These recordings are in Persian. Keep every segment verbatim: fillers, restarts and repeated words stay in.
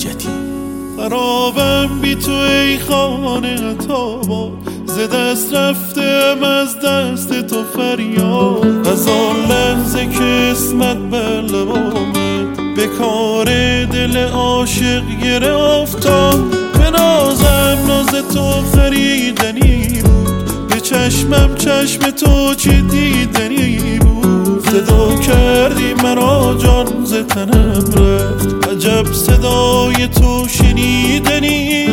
بهجتی. خرابم بی تو ای خانه تابا، ز دست رفتم از دست تو فریاد. از آن لحظه که اسمت بر لب آمد، به کار دل عاشق گره افتاد. به نازم ناز تو خریدنی بود، به چشمم چشم تو چه دیدنی بود. صدا کردی مرا جان ز تنم رفت، عجب صدای تو شنیدنی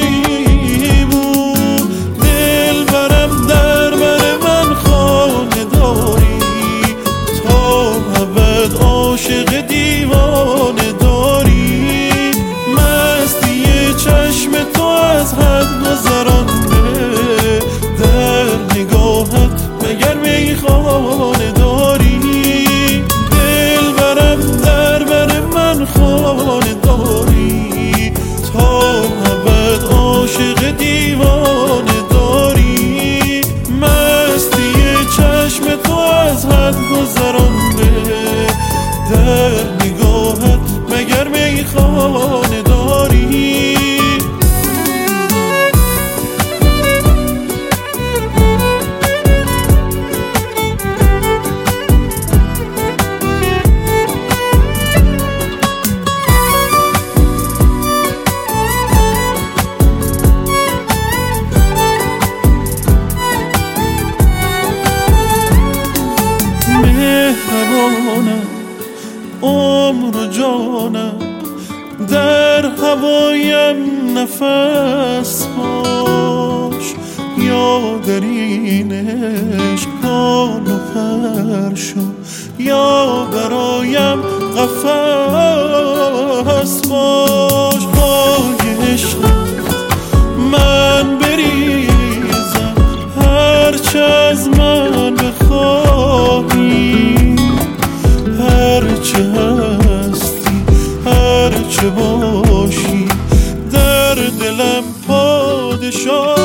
بود. دل برم در بر من خانه داری، تا ابد عاشق دیوانه داری. مستی چشم تو از حد گذرانده، در نگاهت مگر میخانه داری. دل برم در بر من خانه داری، تا ابد عاشق دیوانه داری. مستی چشم تو از حد گذرانده، در نگاهت مگر میخانه داری. مهربانم عمر و جانم، در هوایم نفس باش. یا در این عشق حال و پر شو، یا برایم قفس باش. پای عشقت من بریزم، هرچه از من بخواهی. هرچه هستی هرچه باشی، در دلم پادشاه.